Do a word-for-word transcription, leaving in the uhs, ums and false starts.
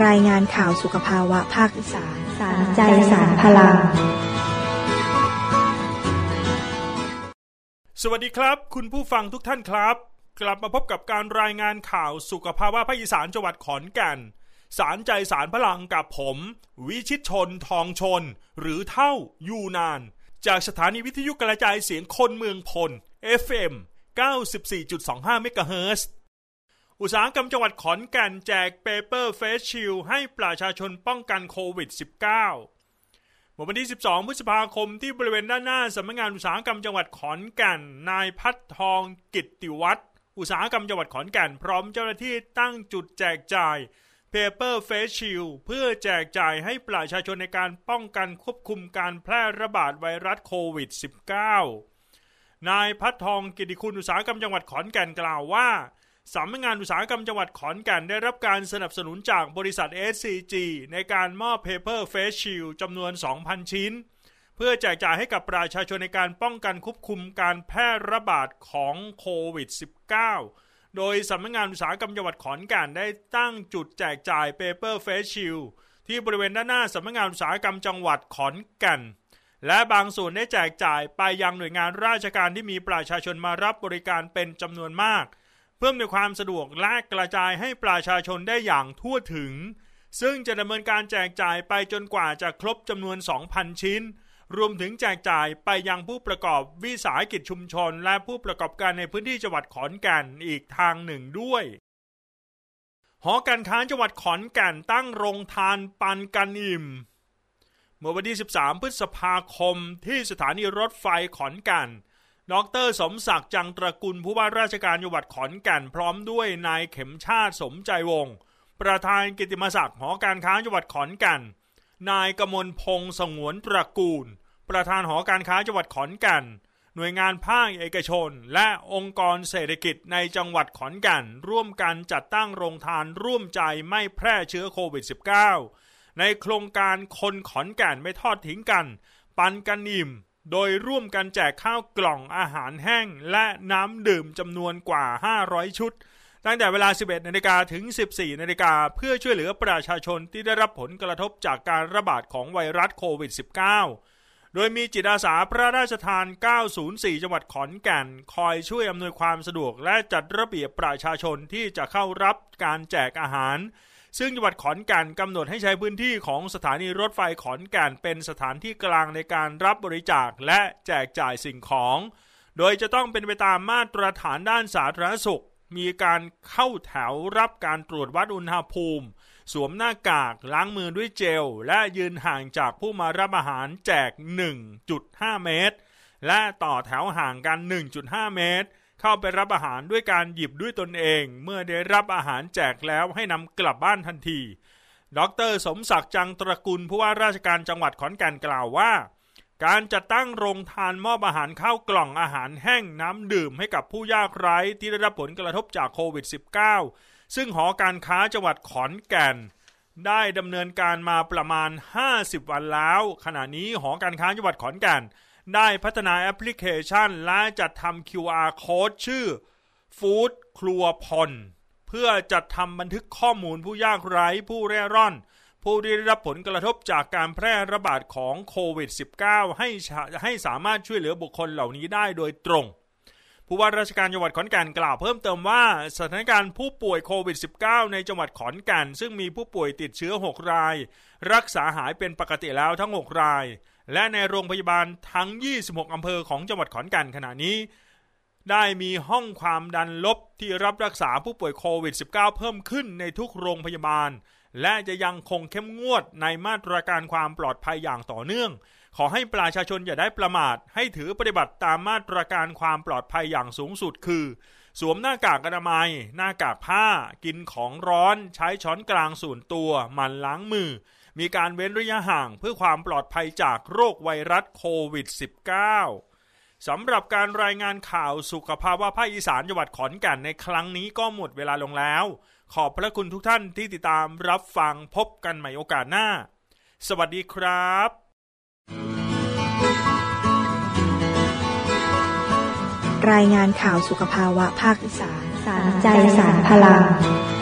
รายงานข่าวสุขภาวะภาคอีสานสารใจสารพลังสวัสดีครับคุณผู้ฟังทุกท่านครับกลับมาพบกับการรายงานข่าวสุขภาวะภาคอีสานจังหวัดขอนแก่นสารใจสารพลังกับผมวิชิตชนทองชนหรือเท่ายูนานจากสถานีวิทยุกระจายเสียงคนเมืองพล เอฟ เอ็ม เก้าสิบสี่จุดสองห้า เมกะเฮิรตซ์ อุตสาหกรรมจังหวัดขอนแก่นแจกเปเปอร์เฟสชิลด์ให้ประชาชนป้องกันโควิด สิบเก้า เมื่อวันที่สิบสองพฤษภาคมที่บริเวณด้านหน้าสำนักงานอุตสาหกรรมจังหวัดขอนแก่นนายพัฒทองกิตติวัฒน์อุตสาหกรรมจังหวัดขอนแก่นพร้อมเจ้าหน้าที่ตั้งจุดแจกจ่ายเปเปอร์เฟสชิลด์เพื่อแจกจ่ายให้ประชาชนในการป้องกันควบคุมการแพร่ระบาดไวรัสโควิด สิบเก้า นายพัฒทองกิตติคุณอุตสาหกรรมจังหวัดขอนแก่นกล่าวว่าสำนักงานอุตสาหกรรมจังหวัดขอนแก่นได้รับการสนับสนุนจากบริษัท เอส ซี จี ในการมอบเปเปอร์เฟสชิลด์จำนวน สองพัน ชิ้นเพื่อแจกจ่ายให้กับประชาชนในการป้องกันควบคุมการแพร่ระบาดของโควิด สิบเก้า โดยสำนักงานอุตสาหกรรมจังหวัดขอนแก่นได้ตั้งจุดแจกจ่ายเปเปอร์เฟสชิลด์ที่บริเวณด้านหน้าสำนักงานอุตสาหกรรมจังหวัดขอนแก่นและบางส่วนได้แจกจ่ายไปยังหน่วยงานราชการที่มีประชาชนมารับบริการเป็นจำนวนมากเพิ่มในความสะดวกและกระจายให้ประชาชนได้อย่างทั่วถึงซึ่งจะดำเนินการแจกจ่ายไปจนกว่าจะครบจำนวน สองพัน ชิ้นรวมถึงแจกจ่ายไปยังผู้ประกอบวิสาหกิจชุมชนและผู้ประกอบการในพื้นที่จังหวัดขอนแก่นอีกทางหนึ่งด้วยหอการค้าจังหวัดขอนแก่นตั้งโรงทานปันกันอิ่มเมื่อวันที่สิบสามพฤษภาคมที่สถานีรถไฟขอนแก่นดร.สมศักดิ์จังตระกูลผู้ว่าราชการจังหวัดขอนแก่นพร้อมด้วยนายเข็มชาติสมใจวงศ์ประธานกิตติมศักดิ์หอการค้าจังหวัดขอนแก่นนายกมลพงษ์สงวนตระกูลประธานหอการค้าจังหวัดขอนแก่นหน่วยงานภาคเอกชนและองค์กรเศรษฐกิจในจังหวัดขอนแก่นร่วมกันจัดตั้งโรงทานร่วมใจไม่แพร่เชื้อโควิด สิบเก้า ในโครงการคนขอนแก่นไม่ทอดทิ้งกันปันกันอิ่มโดยร่วมกันแจกข้าวกล่องอาหารแห้งและน้ำดื่มจำนวนกว่าห้าร้อยชุดตั้งแต่เวลา สิบเอ็ดนาฬิกา ถึง สิบสี่นาฬิกา เพื่อช่วยเหลือประชาชนที่ได้รับผลกระทบจากการระบาดของไวรัสโควิด สิบเก้า โดยมีจิตอาสาพระราชทาน เก้าศูนย์สี่ จังหวัดขอนแก่นคอยช่วยอำนวยความสะดวกและจัดระเบียบประชาชนที่จะเข้ารับการแจกอาหารซึ่งจังหวัดขอนแก่นกำหนดให้ใช้พื้นที่ของสถานีรถไฟขอนแก่นเป็นสถานที่กลางในการรับบริจาคและแจกจ่ายสิ่งของโดยจะต้องเป็นไปตามมาตรฐานด้านสาธารณสุขมีการเข้าแถวรับการตรวจวัดอุณหภูมิสวมหน้ากากล้างมือด้วยเจลและยืนห่างจากผู้มารับอาหารแจก หนึ่งจุดห้า เมตรและต่อแถวห่างกัน หนึ่งจุดห้า เมตรเข้าไปรับอาหารด้วยการหยิบด้วยตนเองเมื่อได้รับอาหารแจกแล้วให้นำกลับบ้านทันทีดร.สมศักดิ์จังตระกูลผู้ว่าราชการจังหวัดขอนแก่นกล่าวว่าการจัดตั้งโรงทานมอบอาหารข้าวกล่องอาหารแห้งน้ำดื่มให้กับผู้ยากไร้ที่ได้รับผลกระทบจากโควิด สิบเก้า ซึ่งหอการค้าจังหวัดขอนแก่นได้ดำเนินการมาประมาณห้าสิบวันแล้วขณะนี้หอการค้าจังหวัดขอนแก่นได้พัฒนาแอปพลิเคชันและจัดทำ คิว อาร์ Code ชื่อ Food ครัวพลเพื่อจัดทำบันทึกข้อมูลผู้ยากไร้ผู้เร่ร่อนผู้ได้รับผลกระทบจากการแพร่ระบาดของโควิด สิบเก้า ให้ให้สามารถช่วยเหลือบุคคลเหล่านี้ได้โดยตรงผู้ว่าราชการจังหวัดขอนแก่นกล่าวเพิ่มเติมว่าสถานการณ์ผู้ป่วยโควิด สิบเก้า ในจังหวัดขอนแก่นซึ่งมีผู้ป่วยติดเชื้อหกรายรักษาหายเป็นปกติแล้วทั้งหกรายและในโรงพยาบาลทั้งยี่สิบหกอำเภอของจังหวัดขอนแก่นขณะนี้ได้มีห้องความดันลบที่รับรักษาผู้ป่วยโควิด สิบเก้า เพิ่มขึ้นในทุกโรงพยาบาลและจะยังคงเข้มงวดในมาตรการความปลอดภัยอย่างต่อเนื่องขอให้ประชาชนอย่าได้ประมาทให้ถือปฏิบัติตามมาตรการความปลอดภัยอย่างสูงสุดคือสวมหน้ากากอนามัยหน้ากากผ้ากินของร้อนใช้ช้อนกลางส่วนตัวหมั่นล้างมือมีการเว้นระยะห่างเพื่อความปลอดภัยจากโรคไวรัสโควิด สิบเก้า สำหรับการรายงานข่าวสุขภาวะภาคอีสานจังหวัดขอนแก่นในครั้งนี้ก็หมดเวลาลงแล้วขอบพระคุณทุกท่านที่ติดตามรับฟังพบกันใหม่โอกาสหน้าสวัสดีครับรายงานข่าวสุขภาวะภาคอีสานสารใจสารพลัง